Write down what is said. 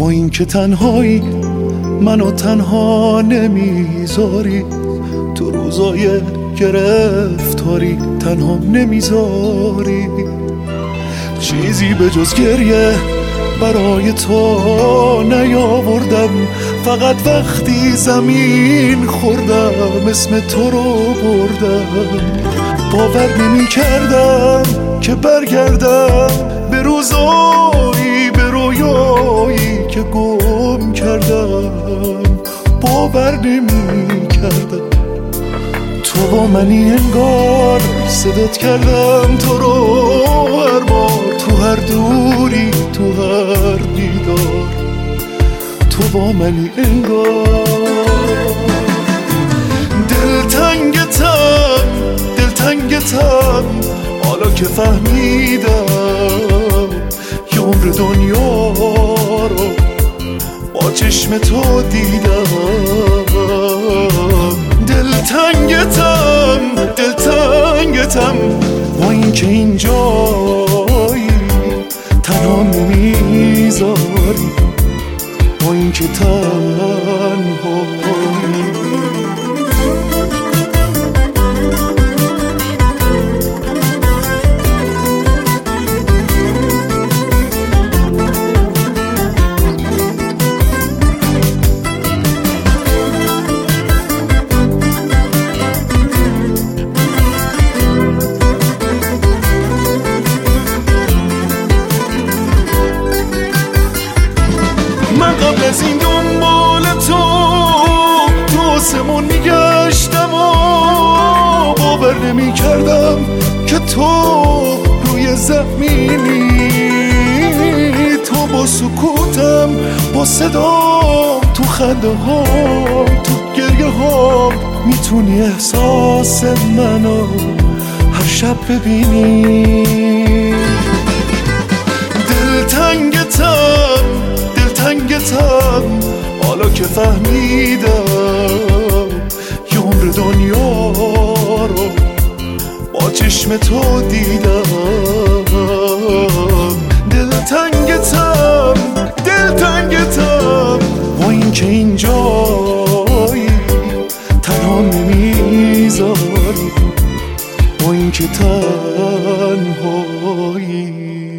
با این که تنهایی منو تنها نمیذاری، تو روزای گرفتاری تنها نمیذاری، چیزی به جز گریه برای تو نیاوردم، فقط وقتی زمین خوردم اسم تو رو بردم. باور نمی کردم که برگردم به روزایی به رویایی که گم کردم، باور نمی کردم تو با منی، انگار صدات کردم تو رو هر بار، تو هر دوری تو هر دیدار، تو با منی انگار. دلتنگتم دلتنگتم حالا که فهمیدم یه عمر دنیا رو با چشم تو دیدم. دلتنگتم دلتنگتم با این که اینجایی تنها نمیذاری، با این که تنهایی. من قبل از این دنبال تو آسمون میگشتم و باور نمی کردم که تو روی زمینی، تو با سکوتم با صدام تو خنده هام تو گریه هام میتونی احساس منو هر شب ببینی. دلتنگتم دلتنگتم حالا که فهمیدم یه عمر دنیا رو با چشم تو دیدم. دلتنگتم دلتنگتم با این که اینجایی تنها نمیذاری، با این که تنهایی.